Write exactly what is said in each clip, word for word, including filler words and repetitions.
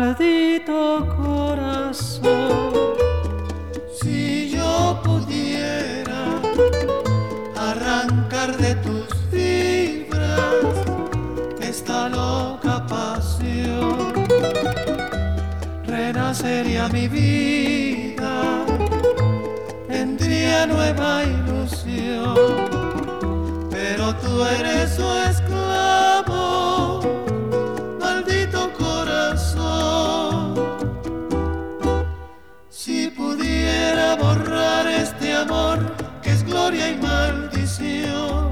Maldito corazón, si yo pudiera arrancar de tus fibras esta loca pasión, renacería mi vida, tendría nueva ilusión, pero tú eres su esclavo, maldito corazón. Si pudiera borrar este amor que es gloria y maldición,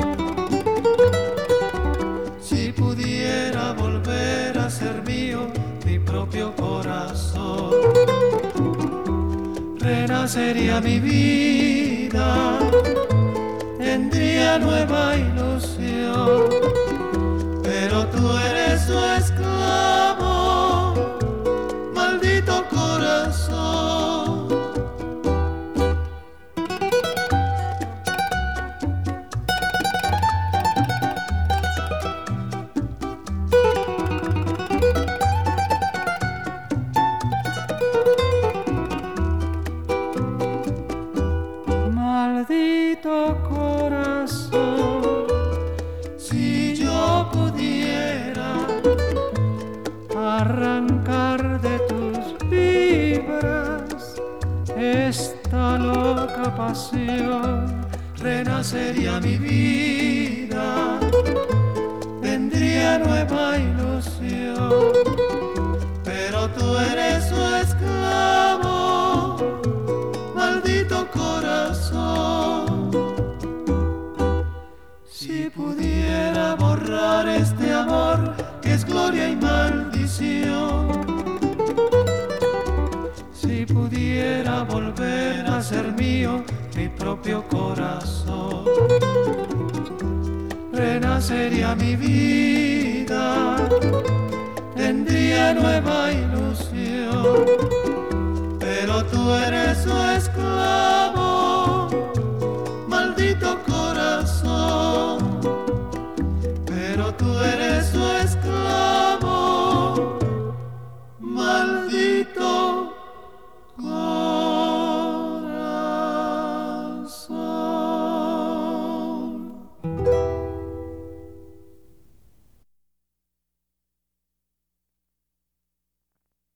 si pudiera volver a ser mío mi propio corazón, renacería mi vida, tendría nueva ilusión, pero tú eres su esclavo, maldito corazón. maldito corazón, si yo pudiera arrancar de tus fibras esta loca pasión, renacería mi vida, tendría nueva ilusión, pero tú eres su esclavo, maldito corazón. Si pudiera borrar este amor que es gloria y maldición, si pudiera volver a ser mío mi propio corazón, renacería mi vida, tendría nueva ilusión, pero tú eres su esclavo,